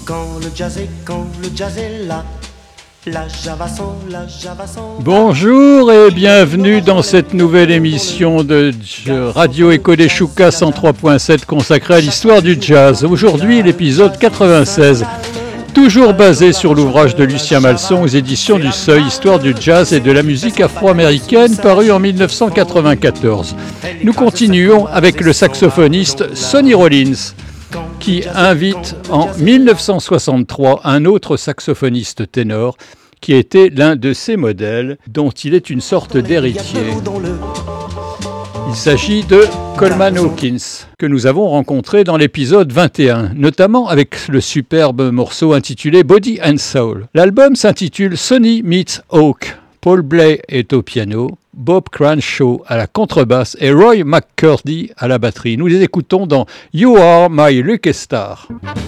quand le jazz est là, la java son. Bonjour et bienvenue dans cette nouvelle émission de Radio Echo des Choucas 103.7 consacrée à l'histoire du jazz. Aujourd'hui, l'épisode 96. Toujours basé sur l'ouvrage de Lucien Malson aux éditions du Seuil, Histoire du jazz et de la musique afro-américaine, paru en 1994. Nous continuons avec le saxophoniste Sonny Rollins, qui invite en 1963 un autre saxophoniste ténor, qui était l'un de ses modèles, dont il est une sorte d'héritier. Il s'agit de Coleman Hawkins, que nous avons rencontré dans l'épisode 21, notamment avec le superbe morceau intitulé Body and Soul. L'album s'intitule Sonny Meets Hawk. Paul Bley est au piano, Bob Cranshaw à la contrebasse et Roy McCurdy à la batterie. Nous les écoutons dans You Are My Lucky Star.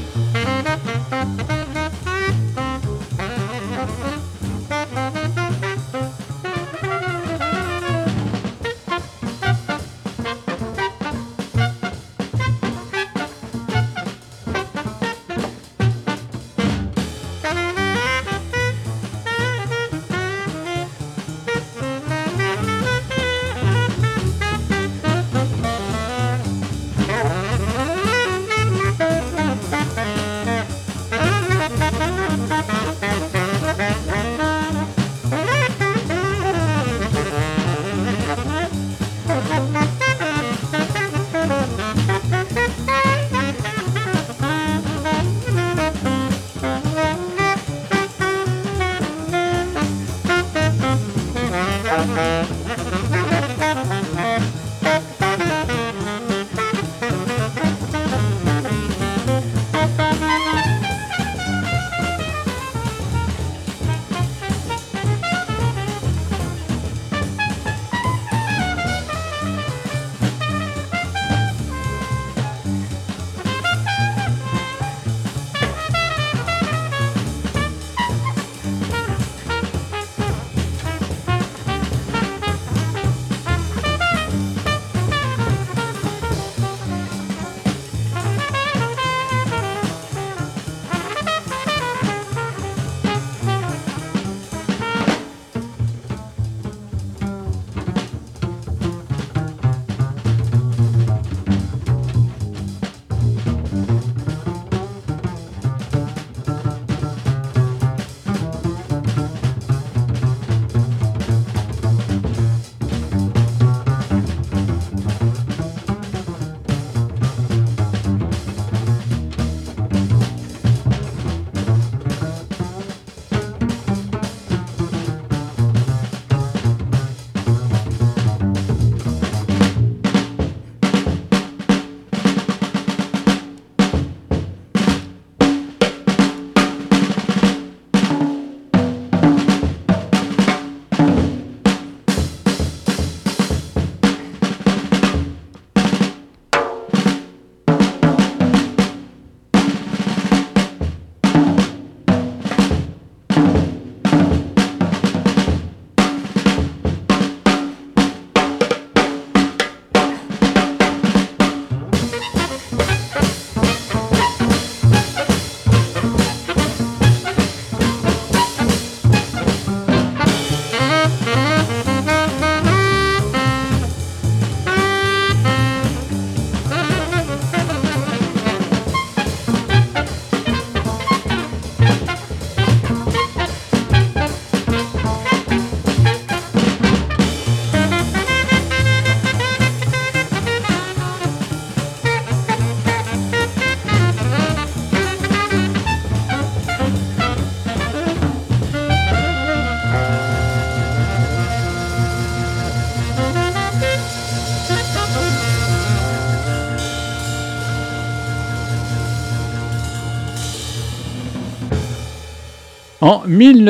En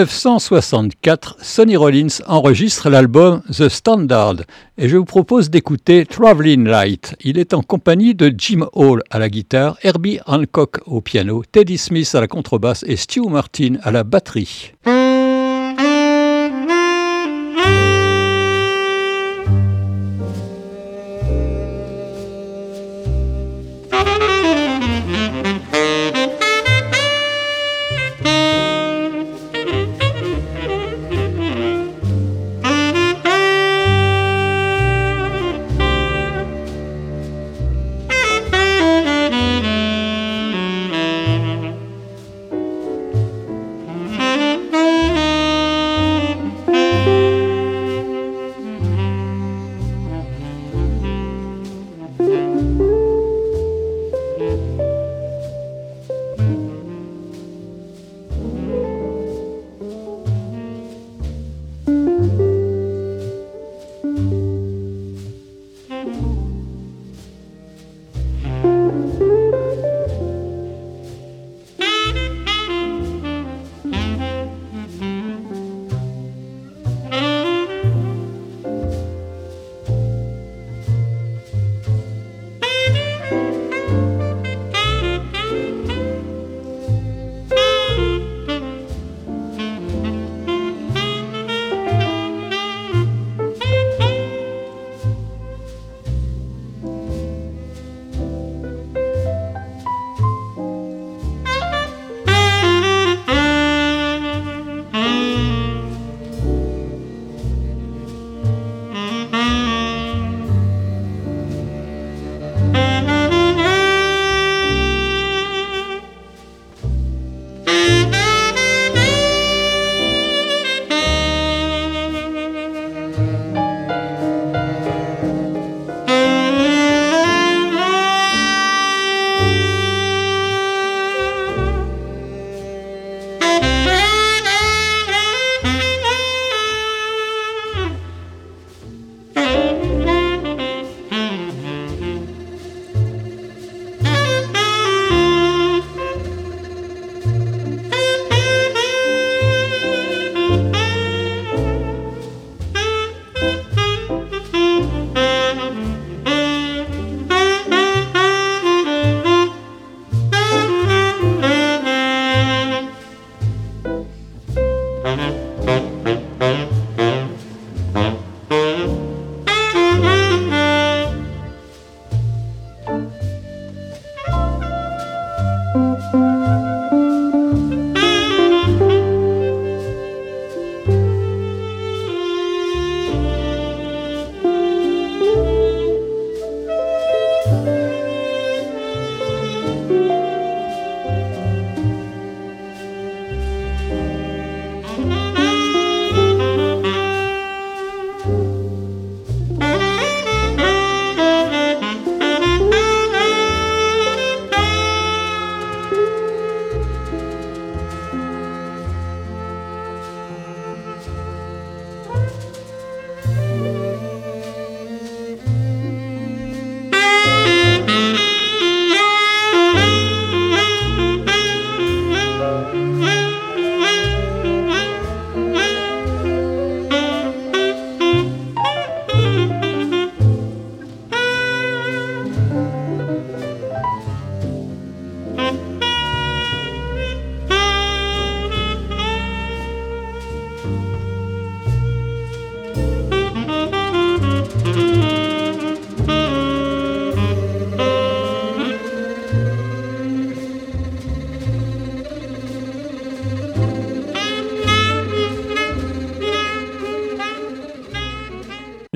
1964, Sonny Rollins enregistre l'album The Standard et je vous propose d'écouter Traveling Light. Il est en compagnie de Jim Hall à la guitare, Herbie Hancock au piano, Teddy Smith à la contrebasse et Stu Martin à la batterie.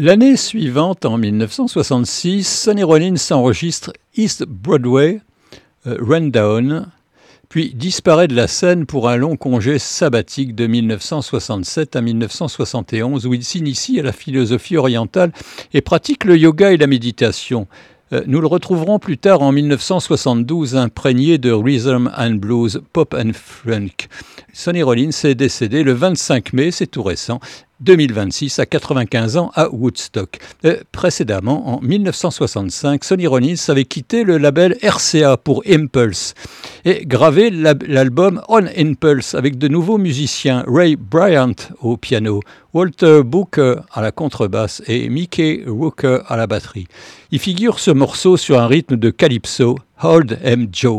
L'année suivante, en 1966, Sonny Rollins enregistre East Broadway, Rundown, puis disparaît de la scène pour un long congé sabbatique de 1967 à 1971 où il s'initie à la philosophie orientale et pratique le yoga et la méditation. Nous le retrouverons plus tard en 1972 imprégné de rhythm and blues, pop and funk. Sonny Rollins est décédé le 25 mai, c'est tout récent, 2026, à 95 ans à Woodstock. Précédemment, en 1965, Sonny Rollins avait quitté le label RCA pour Impulse et gravé l'album On Impulse avec de nouveaux musiciens, Ray Bryant au piano, Walter Booker à la contrebasse et Mickey Rooker à la batterie. Il figure ce morceau sur un rythme de calypso, Hold 'em Joe.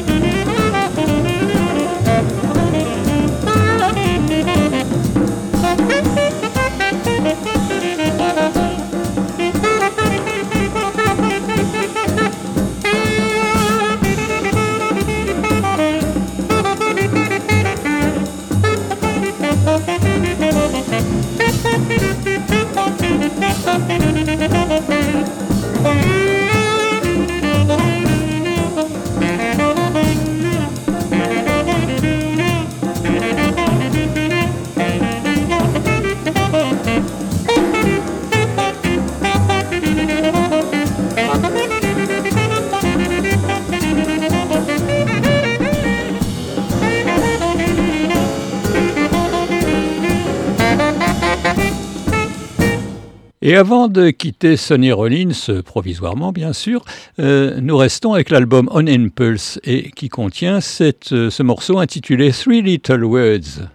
Et avant de quitter Sonny Rollins, provisoirement bien sûr, nous restons avec l'album On Impulse et qui contient ce morceau intitulé Three Little Words.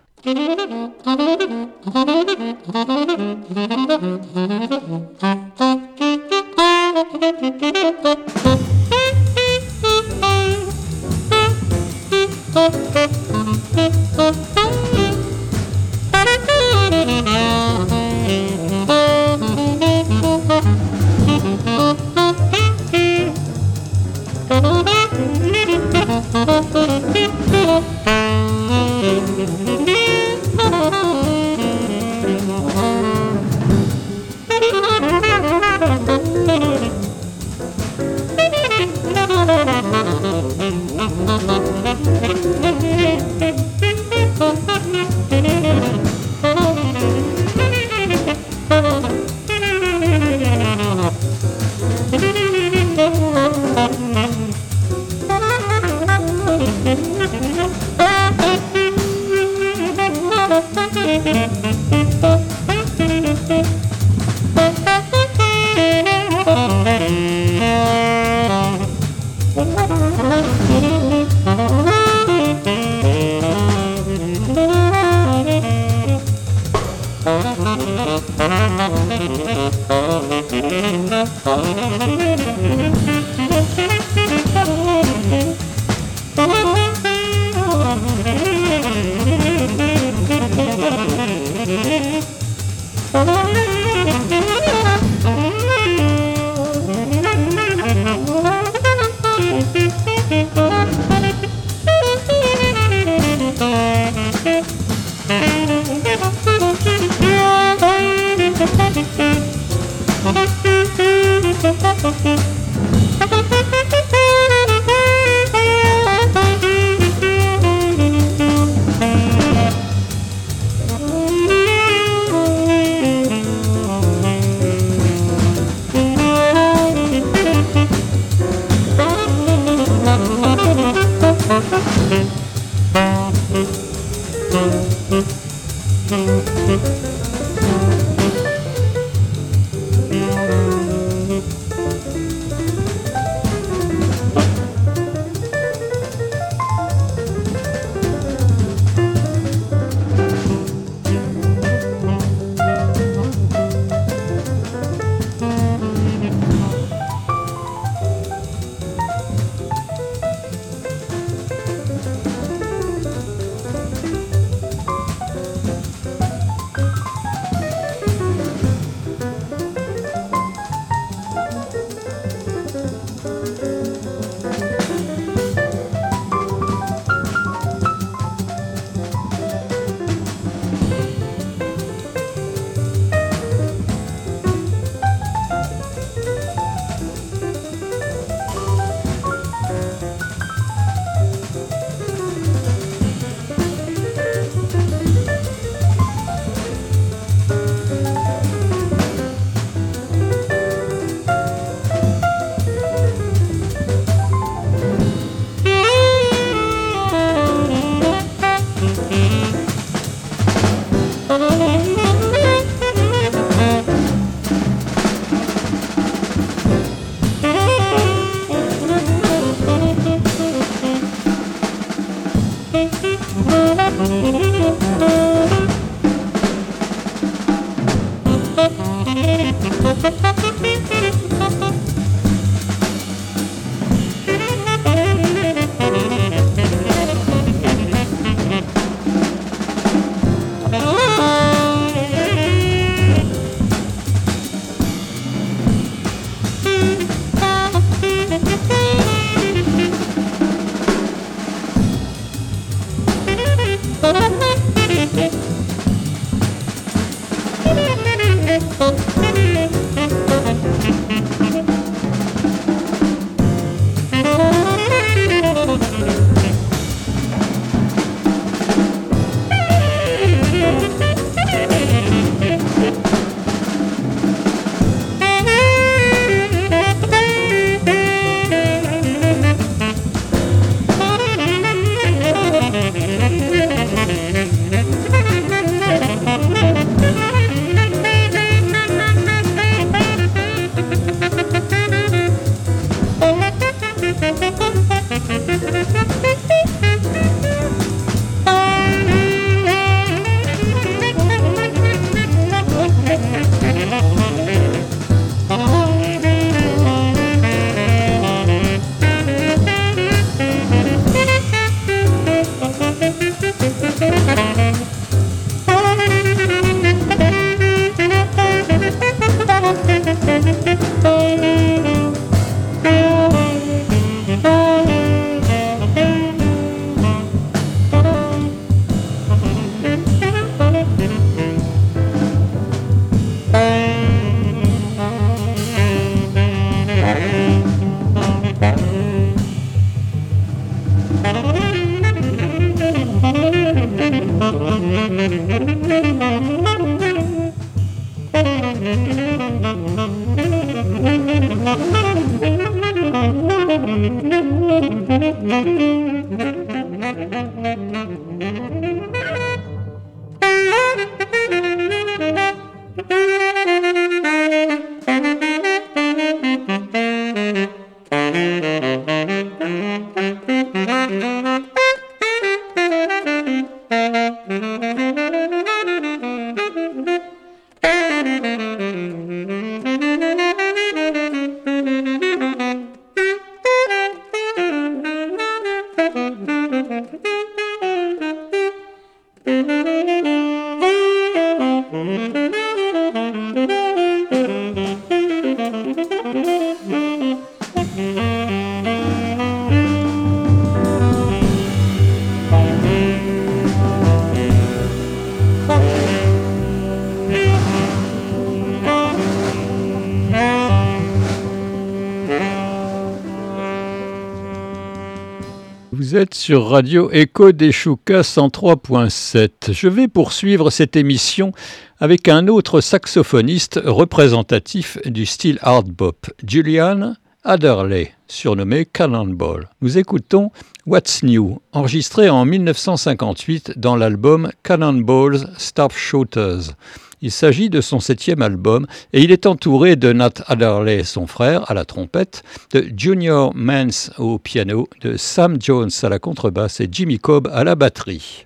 Vous êtes sur Radio Echo des Choucas 103.7. Je vais poursuivre cette émission avec un autre saxophoniste représentatif du style hard bop, Julian Adderley, surnommé Cannonball. Nous écoutons What's New, enregistré en 1958 dans l'album Cannonball's Sharpshooters. Il s'agit de son 7e album et il est entouré de Nat Adderley, son frère, à la trompette, de Junior Mance au piano, de Sam Jones à la contrebasse et Jimmy Cobb à la batterie.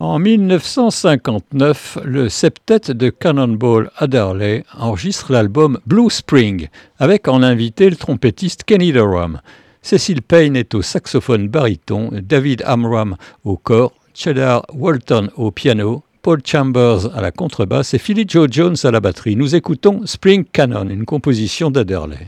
En 1959, le septet de Cannonball Adderley enregistre l'album Blue Spring, avec en invité le trompettiste Kenny Dorham. Cecil Payne est au saxophone baryton, David Amram au cor, Cheddar Walton au piano, Paul Chambers à la contrebasse et Philly Joe Jones à la batterie. Nous écoutons Spring Cannon, une composition d'Adderley.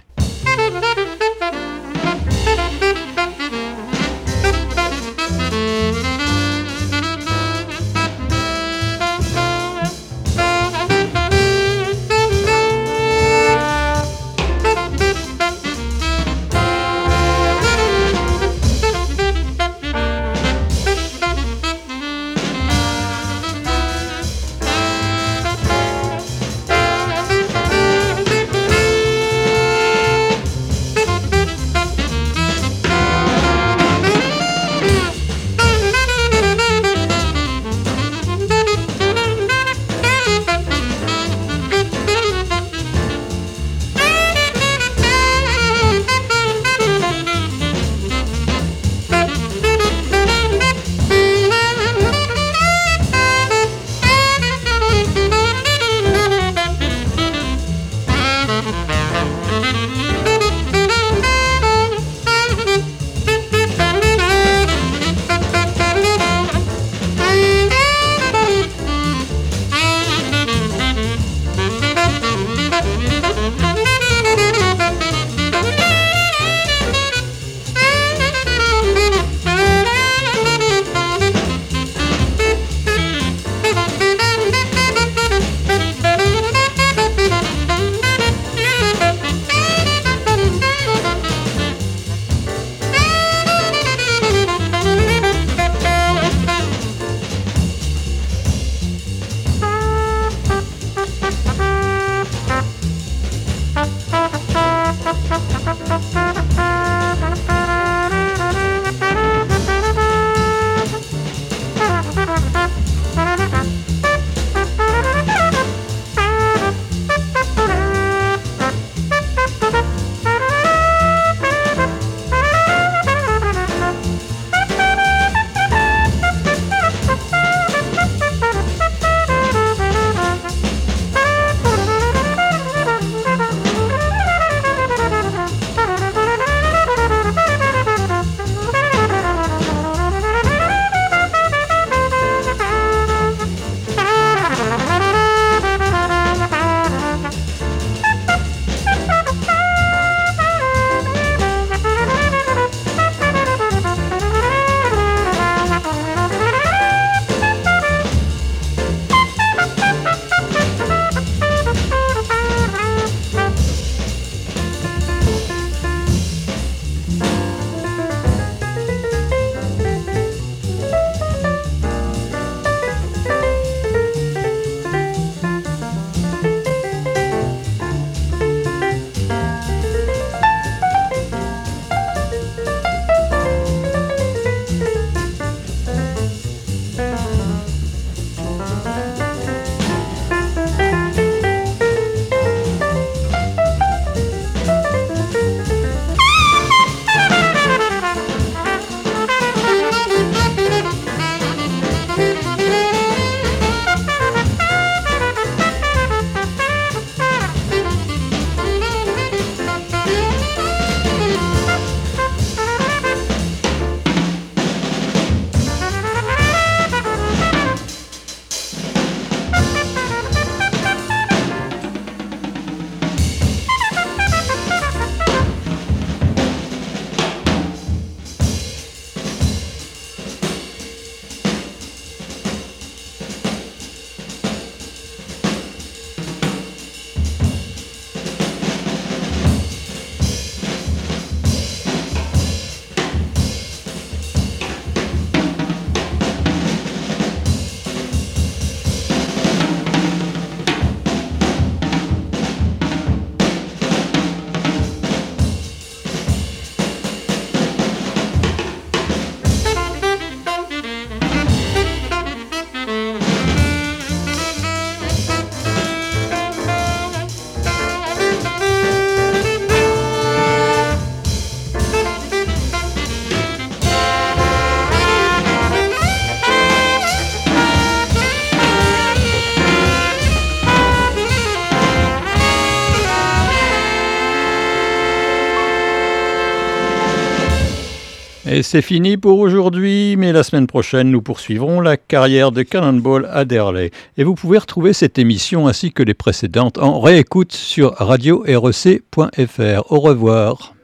Et c'est fini pour aujourd'hui, mais la semaine prochaine, nous poursuivrons la carrière de Cannonball Adderley. Et vous pouvez retrouver cette émission ainsi que les précédentes en réécoute sur radio-rec.fr. Au revoir.